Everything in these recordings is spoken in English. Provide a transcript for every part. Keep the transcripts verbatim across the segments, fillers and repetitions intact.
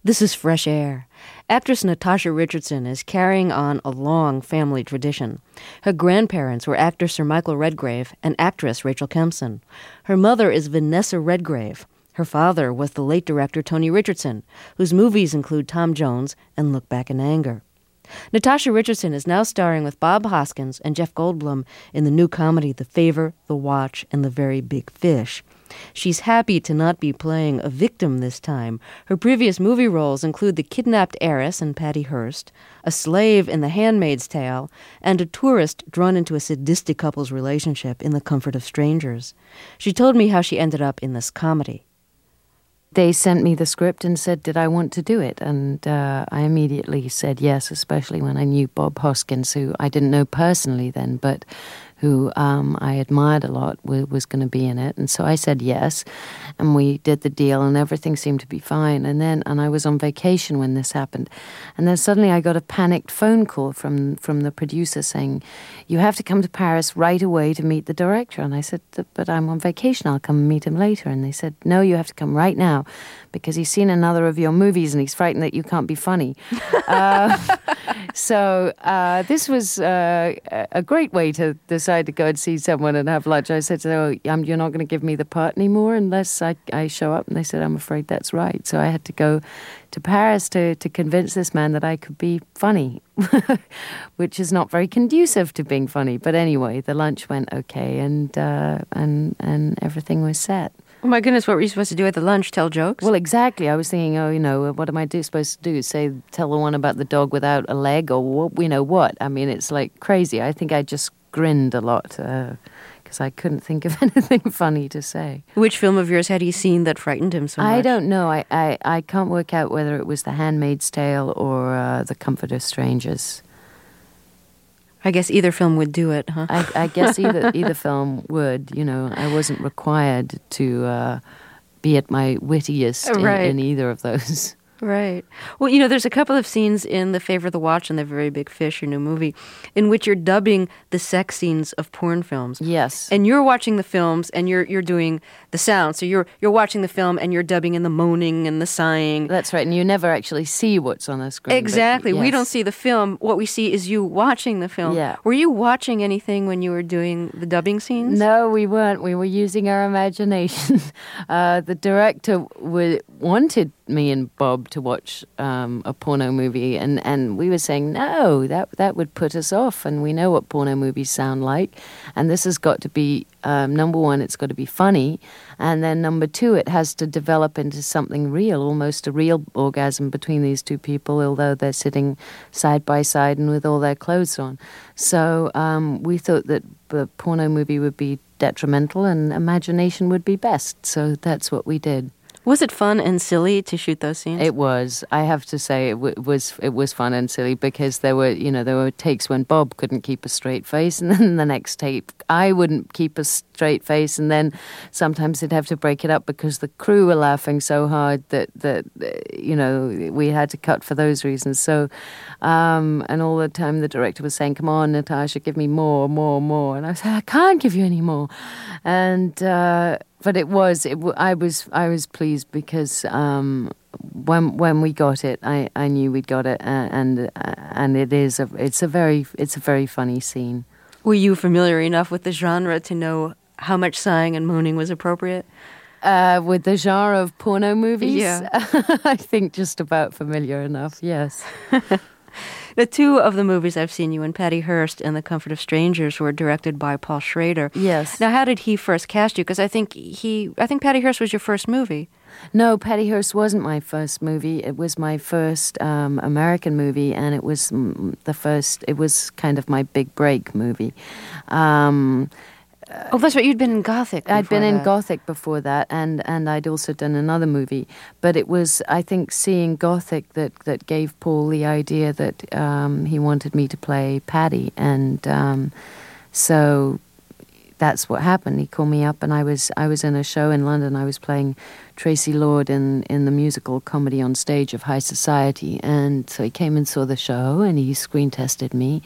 This is Fresh Air. Actress Natasha Richardson is carrying on a long family tradition. Her grandparents were actor Sir Michael Redgrave and actress Rachel Kempson. Her mother is Vanessa Redgrave. Her father was the late director Tony Richardson, whose movies include Tom Jones and Look Back in Anger. Natasha Richardson is now starring with Bob Hoskins and Jeff Goldblum in the new comedy The Favor, The Watch, and The Very Big Fish. She's happy to not be playing a victim this time. Her previous movie roles include The Kidnapped Heiress in Patty Hearst, a slave in The Handmaid's Tale, and a tourist drawn into a sadistic couple's relationship in The Comfort of Strangers. She told me how she ended up in this comedy. They sent me the script and said, did I want to do it? And uh, I immediately said yes, especially when I knew Bob Hoskins, who I didn't know personally then, but who um, I admired a lot, was, was going to be in it. And so I said yes, and we did the deal, and everything seemed to be fine. And then, and I was on vacation when this happened. And then suddenly I got a panicked phone call from, from the producer saying, you have to come to Paris right away to meet the director. And I said, but I'm on vacation, I'll come and meet him later. And they said, no, you have to come right now, because he's seen another of your movies and he's frightened that you can't be funny. uh, so uh, this was uh, a great way to decide to go and see someone and have lunch. I said, so um, you're not going to give me the part anymore unless I, I show up? And they said, I'm afraid that's right. So I had to go to Paris to, to convince this man that I could be funny, which is not very conducive to being funny. But anyway, the lunch went okay, and uh, and and everything was set. Oh my goodness, what were you supposed to do at the lunch? Tell jokes? Well, exactly. I was thinking, oh, you know, what am I do, supposed to do? Say, tell the one about the dog without a leg, or what, you know what? I mean, it's like crazy. I think I just grinned a lot because uh, I couldn't think of anything funny to say. Which film of yours had he seen that frightened him so much? I don't know. I, I, I can't work out whether it was The Handmaid's Tale or uh, The Comfort of Strangers. I guess either film would do it, huh? I, I guess either either film would. You know, I wasn't required to uh, be at my wittiest right. in, in either of those. Right. Well, you know, there's a couple of scenes in The Favor, The Watch, and The Very Big Fish, your new movie, in which you're dubbing the sex scenes of porn films. Yes. And you're watching the films, and you're you're doing the sound. So you're you're watching the film, and you're dubbing in the moaning and the sighing. That's right. And you never actually see what's on the screen. Exactly. But, yes. We don't see the film. What we see is you watching the film. Yeah. Were you watching anything when you were doing the dubbing scenes? No, we weren't. We were using our imagination. uh, the director w- wanted me and Bob to watch um, a porno movie, and, and we were saying, no, that that would put us off, and we know what porno movies sound like, and this has got to be, um, number one, it's got to be funny, and then number two, it has to develop into something real, almost a real orgasm between these two people, although they're sitting side by side and with all their clothes on. So um, we thought that the porno movie would be detrimental and imagination would be best, so that's what we did. Was it fun and silly to shoot those scenes? It was. I have to say, it w- was it was fun and silly because there were, you know, there were takes when Bob couldn't keep a straight face, and then the next take I wouldn't keep a straight face, and then sometimes they'd have to break it up because the crew were laughing so hard that that you know we had to cut for those reasons. So, um, and all the time the director was saying, "Come on, Natasha, give me more, more, more," and I said, "I can't give you any more," and. Uh, But it was, it, I was, I was pleased because um, when when we got it, I, I knew we'd got it, uh, and uh, and it is, a, it's a very, it's a very funny scene. Were you familiar enough with the genre to know how much sighing and moaning was appropriate? Uh, with the genre of porno movies, yeah, I think just about familiar enough. Yes. The two of the movies I've seen you in, Patty Hearst and The Comfort of Strangers, were directed by Paul Schrader. Yes. Now, how did he first cast you? Because I think he, I think Patty Hearst was your first movie. No, Patty Hearst wasn't my first movie. It was my first um, American movie, and it was the first. It was kind of my big break movie. Um, Oh, that's right. You'd been in Gothic before I'd been in that. Gothic before that, and, and I'd also done another movie. But it was, I think, seeing Gothic that, that gave Paul the idea that um, he wanted me to play Paddy. And um, so that's what happened. He called me up, and I was I was in a show in London. I was playing Tracy Lord in, in the musical Comedy on Stage of High Society. And so he came and saw the show, and he screen tested me.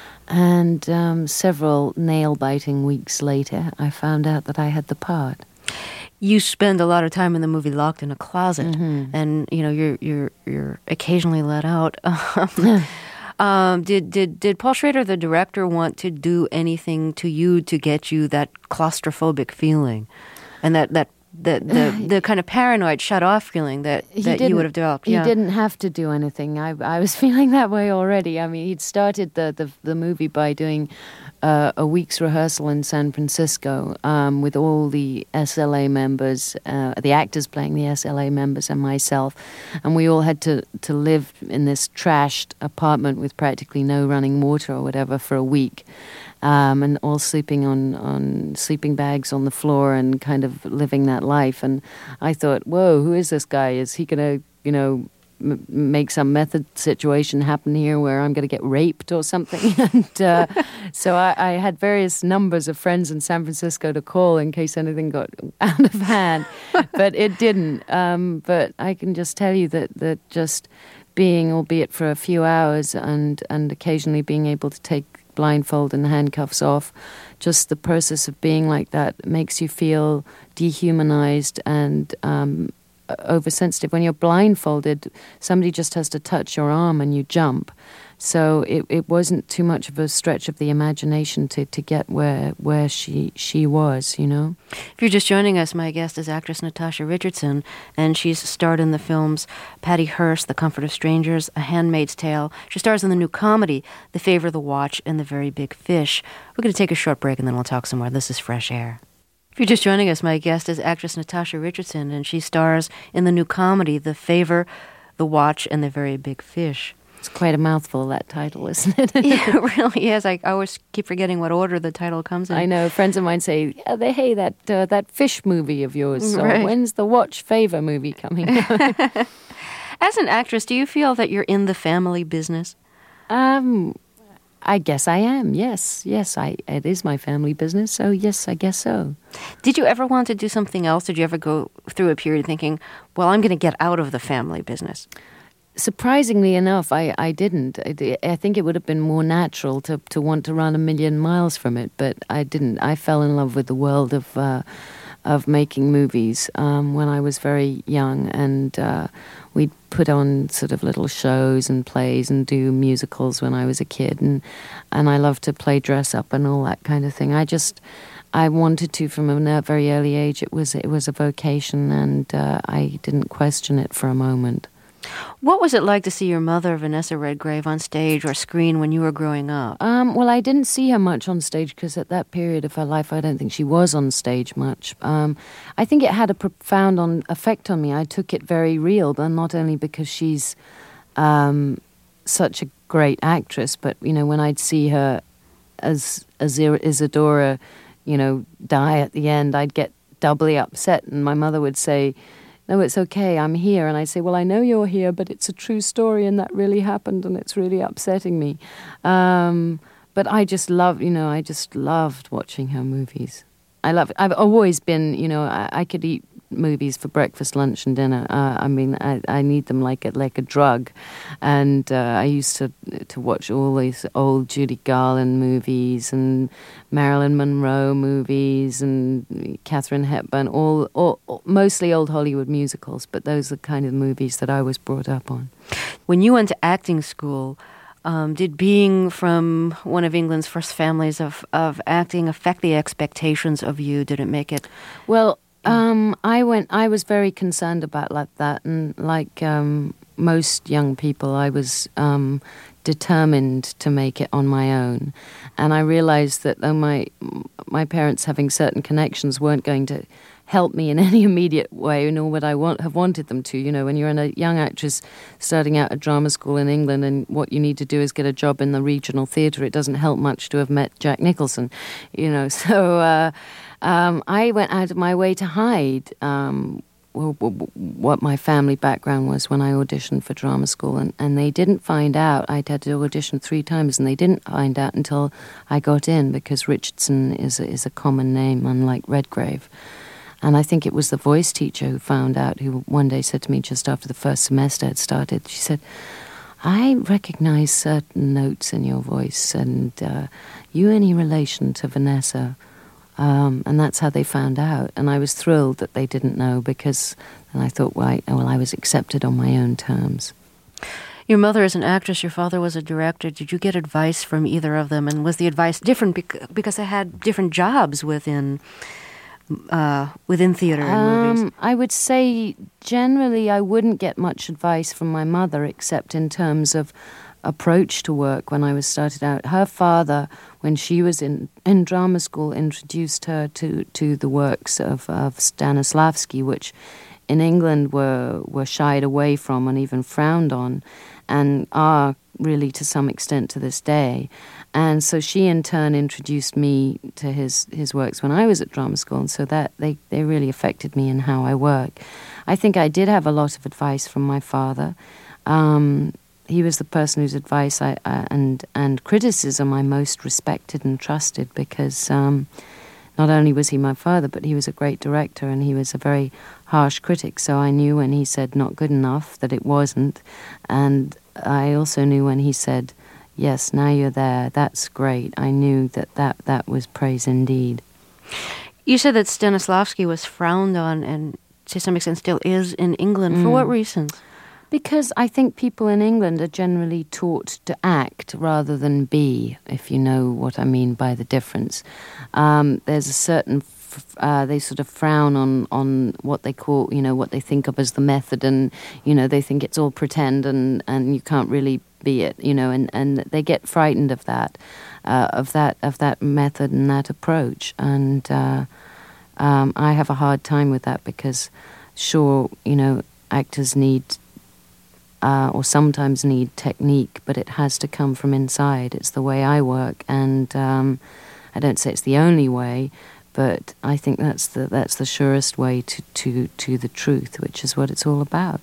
And um, several nail-biting weeks later, I found out that I had the part. You spend a lot of time in the movie locked in a closet, mm-hmm. and you know you're you're you're occasionally let out. um, did did did Paul Schrader, the director, want to do anything to you to get you that claustrophobic feeling, and that that the the, the kind of paranoid, shut off feeling that, that you would have developed? He yeah. didn't have to do anything. I I was feeling that way already. I mean, he'd started the the, the movie by doing Uh, a week's rehearsal in San Francisco um, with all the S L A members, uh, the actors playing the S L A members and myself. And we all had to, to live in this trashed apartment with practically no running water or whatever for a week. Um, and all sleeping on, on sleeping bags on the floor and kind of living that life. And I thought, whoa, who is this guy? Is he going to, you know, M- make some method situation happen here where I'm going to get raped or something. and uh, so I, I had various numbers of friends in San Francisco to call in case anything got out of hand, but it didn't. Um, but I can just tell you that, that just being, albeit for a few hours, and, and occasionally being able to take blindfold and handcuffs off, just the process of being like that makes you feel dehumanized and um oversensitive. When you're blindfolded, somebody just has to touch your arm and you jump. So it, it wasn't too much of a stretch of the imagination to, to get where where she she was, you know. If you're just joining us, my guest is actress Natasha Richardson, and she's starred in the films Patty Hearst, The Comfort of Strangers, A Handmaid's Tale. She stars in the new comedy The Favor, The Watch, and The Very Big Fish. We're going to take a short break and then we'll talk some more. This is Fresh Air. If you're just joining us, my guest is actress Natasha Richardson, and she stars in the new comedy The Favor, The Watch, and The Very Big Fish. It's quite a mouthful, that title, isn't it? Yeah, it really is. I always keep forgetting what order the title comes in. I know. Friends of mine say, yeah, they, hey, that uh, that fish movie of yours. So right. When's the Watch Favor movie coming out? As an actress, do you feel that you're in the family business? Um... I guess I am, yes. Yes, I. It is my family business, so yes, I guess so. Did you ever want to do something else? Did you ever go through a period thinking, well, I'm going to get out of the family business? Surprisingly enough, I, I didn't. I, I think it would have been more natural to, to want to run a million miles from it, but I didn't. I fell in love with the world of uh, of making movies um, when I was very young, and uh, we'd put on sort of little shows and plays and do musicals when I was a kid, and and I loved to play dress up and all that kind of thing. I just I wanted to from a very early age. It was it was a vocation, and uh, I didn't question it for a moment. What was it like to see your mother, Vanessa Redgrave, on stage or screen when you were growing up? Um, well, I didn't see her much on stage because at that period of her life, I don't think she was on stage much. Um, I think it had a profound on, effect on me. I took it very real, but not only because she's um, such a great actress, but, you know, when I'd see her as, as Isadora, you know, die at the end, I'd get doubly upset, and my mother would say, no, it's okay, I'm here. And I say, well, I know you're here, but it's a true story and that really happened and it's really upsetting me. Um, but I just love, you know, I just loved watching her movies. I love it. I've always been, you know, I, I could eat movies for breakfast, lunch and dinner. Uh, I mean, I, I need them like a, like a drug. And uh, I used to to watch all these old Judy Garland movies and Marilyn Monroe movies and Katharine Hepburn, all, all mostly old Hollywood musicals, but those are the kind of movies that I was brought up on. When you went to acting school, um, did being from one of England's first families of, of acting affect the expectations of you? Did it make it... Well, Um, I went. I was very concerned about like that, and like um, most young people, I was um, determined to make it on my own. And I realized that though my my parents having certain connections weren't going to help me in any immediate way, nor would I want have wanted them to. You know, when you're a young actress starting out at drama school in England, and what you need to do is get a job in the regional theatre, it doesn't help much to have met Jack Nicholson. You know, so. Uh, Um, I went out of my way to hide um, w- w- what my family background was when I auditioned for drama school, and, and they didn't find out. I'd had to audition three times, and they didn't find out until I got in, because Richardson is a, is a common name, unlike Redgrave. And I think it was the voice teacher who found out, who one day said to me just after the first semester had started, she said, I recognize certain notes in your voice, and uh, you any relation to Vanessa? Um, and that's how they found out. And I was thrilled that they didn't know, because then I thought, well, I, well, I was accepted on my own terms. Your mother is an actress, your father was a director. Did you get advice from either of them? And was the advice different bec- because they had different jobs within uh, within theater and um, movies? I would say generally I wouldn't get much advice from my mother, except in terms of approach to work when I was started out. Her father, when she was in, in drama school, introduced her to, to the works of, of Stanislavski, which in England were, were shied away from and even frowned on, and are really to some extent to this day. And so she in turn introduced me to his, his works when I was at drama school, and so that they, they really affected me in how I work. I think I did have a lot of advice from my father. Um, He was the person whose advice I, uh, and and criticism I most respected and trusted, because um, not only was he my father, but he was a great director, and he was a very harsh critic. So I knew when he said not good enough that it wasn't, and I also knew when he said, yes, now you're there, that's great. I knew that that, that was praise indeed. You said that Stanislavski was frowned on, and to some extent still is in England. For Mm. what reasons? Because I think people in England are generally taught to act rather than be, if you know what I mean by the difference. Um, there's a certain, f- uh, they sort of frown on, on what they call, you know, what they think of as the method, and, you know, they think it's all pretend and, and you can't really be it, you know, and, and they get frightened of that, uh, of that, of that method and that approach. And uh, um, I have a hard time with that, because sure, you know, actors need Uh, or sometimes need technique, but it has to come from inside. It's the way I work, and um, I don't say it's the only way, but I think that's the that's the surest way to, to, to the truth, which is what it's all about.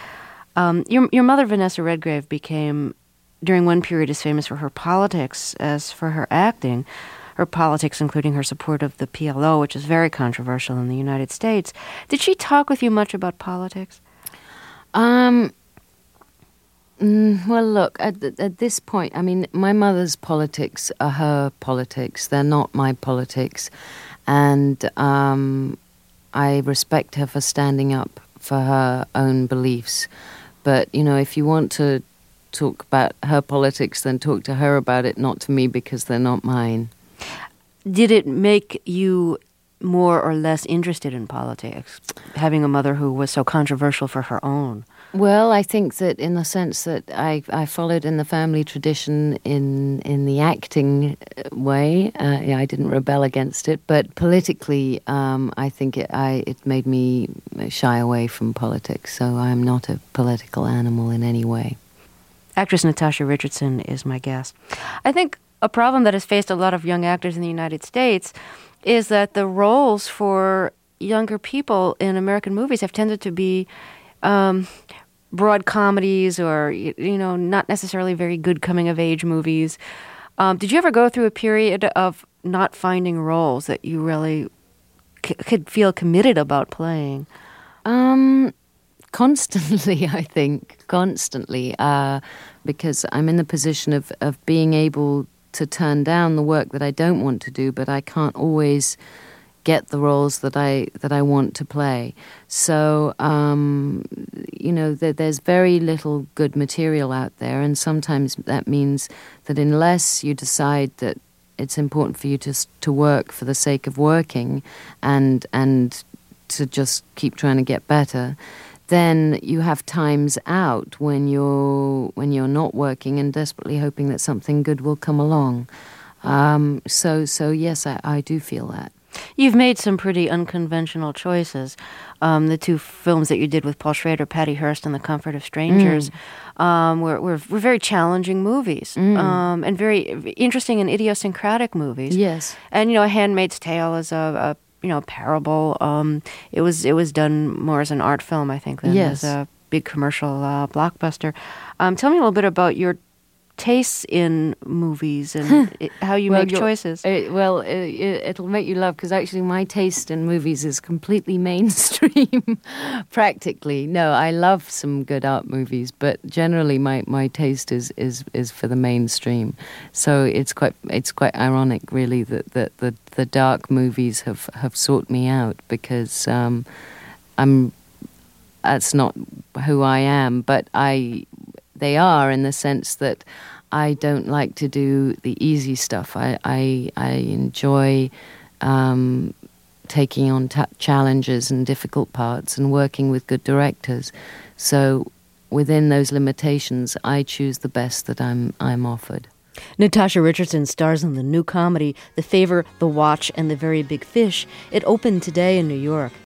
Um, your your mother, Vanessa Redgrave, became, during one period, as famous for her politics as for her acting. Her politics, including her support of the P L O, which is very controversial in the United States. Did she talk with you much about politics? Um. Mm, well, look, at, at this point, I mean, my mother's politics are her politics. They're not my politics. And um, I respect her for standing up for her own beliefs. But, you know, if you want to talk about her politics, then talk to her about it, not to me, because they're not mine. Did it make you more or less interested in politics, having a mother who was so controversial for her own? Well, I think that in the sense that I, I followed in the family tradition in in the acting way, uh, yeah, I didn't rebel against it. But politically, um, I think it, I, it made me shy away from politics. So I'm not a political animal in any way. Actress Natasha Richardson is my guest. I think a problem that has faced a lot of young actors in the United States is that the roles for younger people in American movies have tended to be um, broad comedies, or, you know, not necessarily very good coming-of-age movies. Um, did you ever go through a period of not finding roles that you really c- could feel committed about playing? Um, constantly, I think. Constantly. Uh, because I'm in the position of, of being able to turn down the work that I don't want to do, but I can't always get the roles that I that I want to play. So, um, you know, th- there's very little good material out there, and sometimes that means that unless you decide that it's important for you to to work for the sake of working, and and to just keep trying to get better, then you have times out when you're when you're not working and desperately hoping that something good will come along. Um, so so yes, I, I do feel that. You've made some pretty unconventional choices. Um, the two films that you did with Paul Schrader, Patty Hearst, and The Comfort of Strangers, mm. um, were, were were very challenging movies, mm. um, and very interesting and idiosyncratic movies. Yes, and you know, A Handmaid's Tale is a, a you know parable. Um, it was it was done more as an art film, I think, than yes. as a big commercial uh, blockbuster. Um, tell me a little bit about your tastes in movies and it, how you well, make choices? It, well, it, it'll make you laugh because actually my taste in movies is completely mainstream, practically. No, I love some good art movies, but generally my, my taste is, is, is for the mainstream. So it's quite it's quite ironic, really, that, that the, the dark movies have, have sought me out because um, I'm that's not who I am, but I they are in the sense that I don't like to do the easy stuff. I I, I enjoy um, taking on t- challenges and difficult parts and working with good directors. So within those limitations, I choose the best that I'm I'm offered. Natasha Richardson stars in the new comedy The Favor, The Watch, and The Very Big Fish. It opened today in New York.